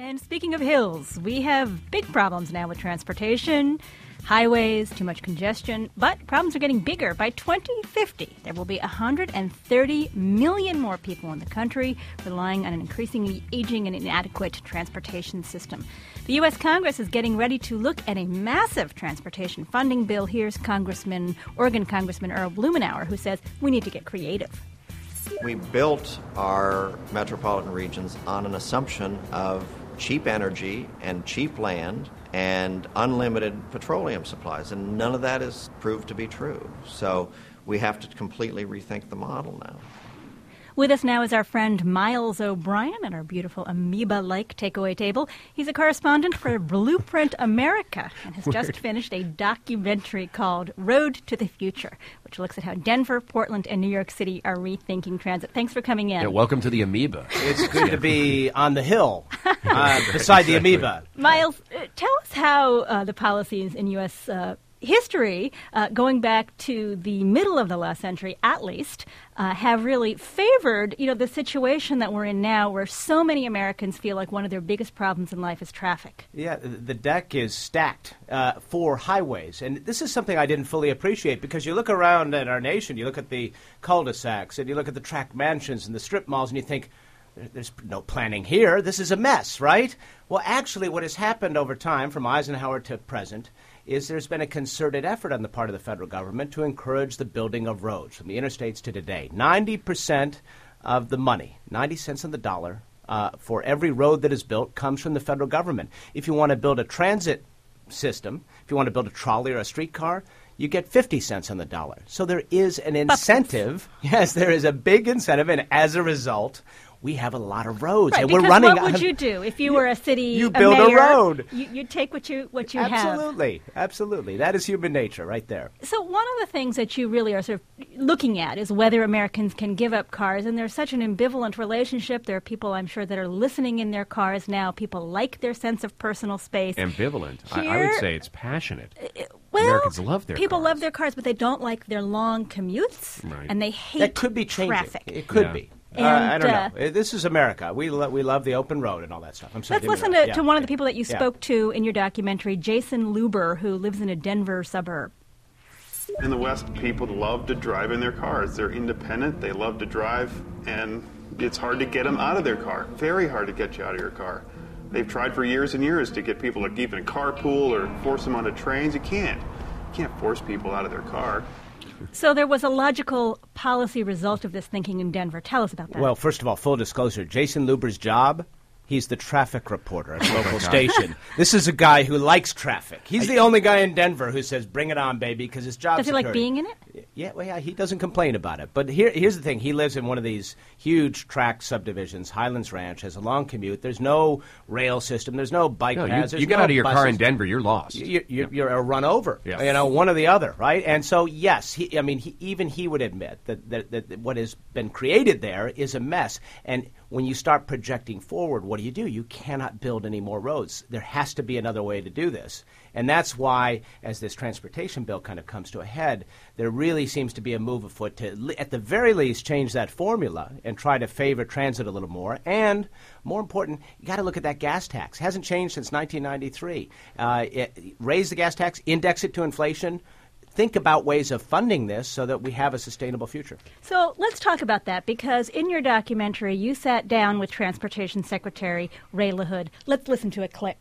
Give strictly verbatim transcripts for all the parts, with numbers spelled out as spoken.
And speaking of hills, we have big problems now with transportation, highways, too much congestion, but problems are getting bigger. By twenty fifty, there will be one hundred thirty million more people in the country relying on an increasingly aging and inadequate transportation system. The U S. Congress is getting ready to look at a massive transportation funding bill. Here's Congressman, Oregon Congressman Earl Blumenauer, who says we need to get creative. We built our metropolitan regions on an assumption of cheap energy and cheap land and unlimited petroleum supplies, and none of that is proved to be true. So we have to completely rethink the model now. With us now is our friend Miles O'Brien at our beautiful amoeba-like takeaway table. He's a correspondent for Blueprint America and has just finished a documentary called Road to the Future, which looks at how Denver, Portland, and New York City are rethinking transit. Thanks for coming in. Yeah, welcome to the amoeba. It's good to be on the hill uh, beside the amoeba. Miles, uh, tell us how uh, the policies in U S uh, history, uh, going back to the middle of the last century at least, uh, have really favored, you know, the situation that we're in now where so many Americans feel like one of their biggest problems in life is traffic. Yeah, the deck is stacked uh, for highways. And this is something I didn't fully appreciate because you look around at our nation, you look at the cul-de-sacs and you look at the tract mansions and the strip malls and you think, there's no planning here. This is a mess, right? Well, actually, what has happened over time from Eisenhower to present is there's been a concerted effort on the part of the federal government to encourage the building of roads from the interstates to today. ninety percent of the money, ninety cents on the dollar, uh, for every road that is built comes from the federal government. If you want to build a transit system, if you want to build a trolley or a streetcar, you get fifty cents on the dollar. So there is an incentive. Yes, there is a big incentive, and as a result, we have a lot of roads, right, and we're running. What would you do if you were a city? You a build mayor, a road. You, you'd take what you what you absolutely, have. Absolutely, absolutely. That is human nature, right there. So one of the things that you really are sort of looking at is whether Americans can give up cars, and there's such an ambivalent relationship. There are people, I'm sure, that are listening in their cars now. People like their sense of personal space. Ambivalent. Here, I, I would say it's passionate. Uh, well, Americans love their people cars. love their cars, but they don't like their long commutes, right. and they hate that could be changing. traffic. It could yeah. be. And, uh, I don't uh, know. This is America. We lo- we love the open road and all that stuff. I'm sorry. Let's listen to, yeah. to one of the people that you yeah. spoke to in your documentary, Jason Luber, who lives in a Denver suburb. In the West, people love to drive in their cars. They're independent. They love to drive, and it's hard to get them out of their car. Very hard to get you out of your car. They've tried for years and years to get people to even carpool or force them onto trains. You can't. You can't force people out of their car. So there was a logical policy result of this thinking in Denver. Tell us about that. Well, first of all, full disclosure, Jason Luber's job, he's the traffic reporter at a local station. This is a guy who likes traffic. He's the only guy in Denver who says, bring it on, baby, because his job Does he security. like being in it? Yeah, well, yeah, he doesn't complain about it. But here, here's the thing. He lives in one of these huge tract subdivisions. Highlands Ranch has a long commute. There's no rail system. There's no bike No, you, paths. you There's get no out of your buses. car in Denver, you're lost. You, you, Yeah. You're a run over, Yeah. you know, one or the other, right? And so, yes, he, I mean, he, even he would admit that, that, that what has been created there is a mess. And when you start projecting forward, what do you do? You cannot build any more roads. There has to be another way to do this. And that's why, as this transportation bill kind of comes to a head, there really seems to be a move afoot to, at the very least, change that formula and try to favor transit a little more. And, more important, you got to look at that gas tax. It hasn't changed since nineteen ninety-three. Uh, it, raise the gas tax, index it to inflation. Think about ways of funding this so that we have a sustainable future. So let's talk about that, because in your documentary, you sat down with Transportation Secretary Ray LaHood. Let's listen to a clip.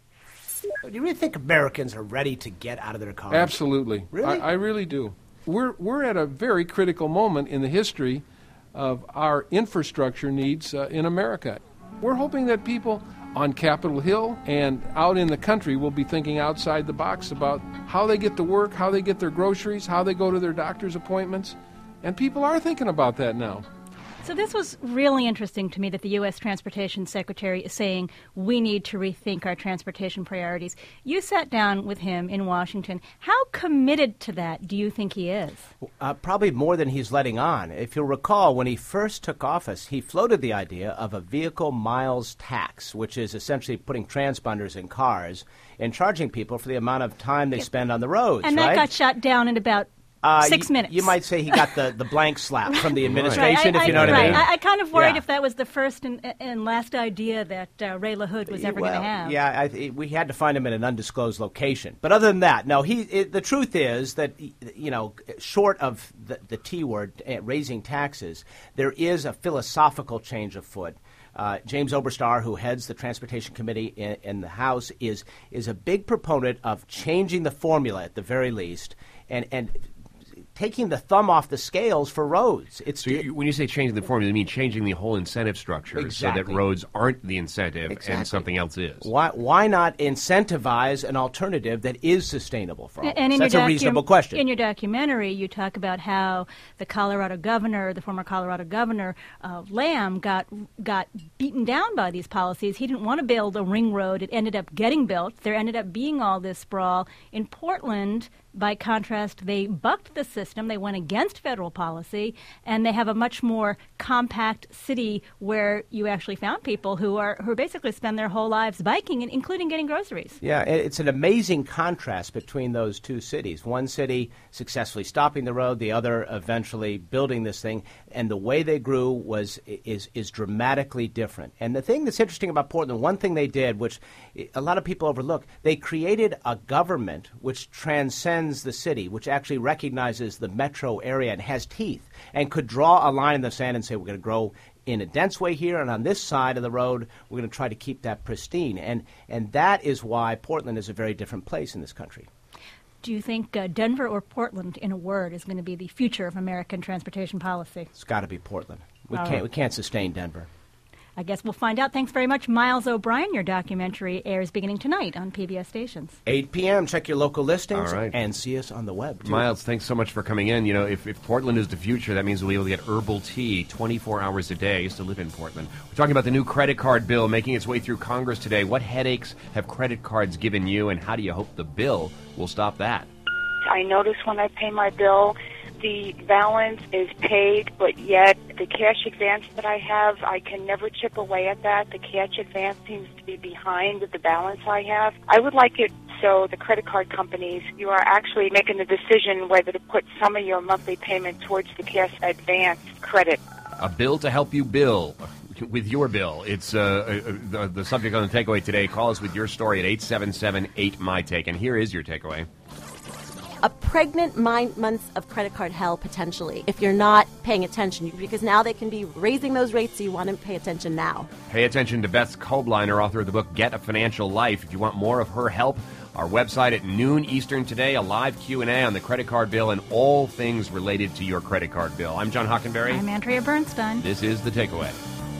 Do you really think Americans are ready to get out of their cars? Absolutely. Really? I, I really do. We're, we're at a very critical moment in the history of our infrastructure needs uh, in America. We're hoping that people on Capitol Hill and out in the country will be thinking outside the box about how they get to work, how they get their groceries, how they go to their doctor's appointments. And people are thinking about that now. So this was really interesting to me that the U S. Transportation Secretary is saying we need to rethink our transportation priorities. You sat down with him in Washington. How committed to that do you think he is? Uh, probably more than he's letting on. If you'll recall, when he first took office, he floated the idea of a vehicle miles tax, which is essentially putting transponders in cars and charging people for the amount of time they spend on the roads. And right? that got shot down in about Uh, Six you, minutes. You might say he got the, the blank slap from the Right, administration, I, if you know I, what right. I mean. I, I kind of worried Yeah. if that was the first and, and last idea that uh, Ray LaHood was ever well, going to have. Yeah, I, th- we had to find him in an undisclosed location. But other than that, no. He. It, the truth is that, you know, short of the, the T word, uh, raising taxes, there is a philosophical change afoot. Uh, James Oberstar, who heads the Transportation Committee in, in the House, is is a big proponent of changing the formula at the very least, and and. taking the thumb off the scales for roads. It's so you, when you say changing the formula, you mean changing the whole incentive structure exactly. so that roads aren't the incentive exactly. and something else is. Why why not incentivize an alternative that is sustainable for all? And in That's your a docu- reasonable question. In your documentary, you talk about how the Colorado governor, the former Colorado governor, uh, Lamb, got got beaten down by these policies. He didn't want to build a ring road. It ended up getting built. There ended up being all this sprawl. In Portland, by contrast, they bucked the system. They went against federal policy, and they have a much more compact city where you actually found people who are who basically spend their whole lives biking, and including getting groceries. Yeah, it's an amazing contrast between those two cities. One city successfully stopping the road, the other eventually building this thing, and the way they grew was is is dramatically different. And the thing that's interesting about Portland, one thing they did, which a lot of people overlook, they created a government which transcends the city, which actually recognizes the metro area and has teeth, and could draw a line in the sand and say, we're going to grow in a dense way here, and on this side of the road, we're going to try to keep that pristine. And and that is why Portland is a very different place in this country. Do you think uh, Denver or Portland, in a word, is going to be the future of American transportation policy? It's got to be Portland. We All can't right. we can't sustain Denver. I guess we'll find out. Thanks very much, Miles O'Brien. Your documentary airs beginning tonight on P B S stations. eight p.m. Check your local listings All right. and see us on the web, too. Miles, thanks so much for coming in. You know, if, if Portland is the future, that means we'll be able to get herbal tea twenty-four hours a day. I used to live in Portland. We're talking about the new credit card bill making its way through Congress today. What headaches have credit cards given you, and how do you hope the bill will stop that? I notice when I pay my bill, the balance is paid, but yet the cash advance that I have, I can never chip away at that. The cash advance seems to be behind with the balance I have. I would like it so the credit card companies, you are actually making the decision whether to put some of your monthly payment towards the cash advance credit. A bill to help you bill with your bill. It's uh, uh, the, the subject on the takeaway today. Call us with your story at eight seven seven eight M Y Take. And here is your takeaway. A pregnant nine months of credit card hell, potentially, if you're not paying attention, because now they can be raising those rates, so you want to pay attention now. Pay attention to Beth Kobliner, author of the book Get a Financial Life. If you want more of her help, our website at noon Eastern today, a live Q and A on the credit card bill and all things related to your credit card bill. I'm John Hockenberry. I'm Andrea Bernstein. This is The Takeaway.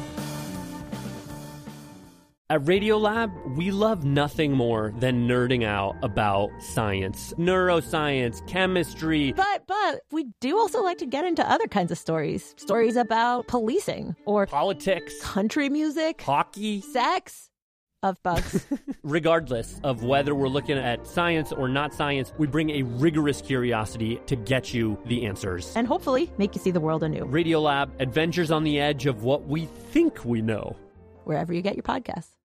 At Radiolab, we love nothing more than nerding out about science, neuroscience, chemistry. But, but, we do also like to get into other kinds of stories. Stories about policing, or politics, country music, hockey, sex, of bugs. Regardless of whether we're looking at science or not science, we bring a rigorous curiosity to get you the answers. And hopefully make you see the world anew. Radiolab, adventures on the edge of what we think we know. Wherever you get your podcasts.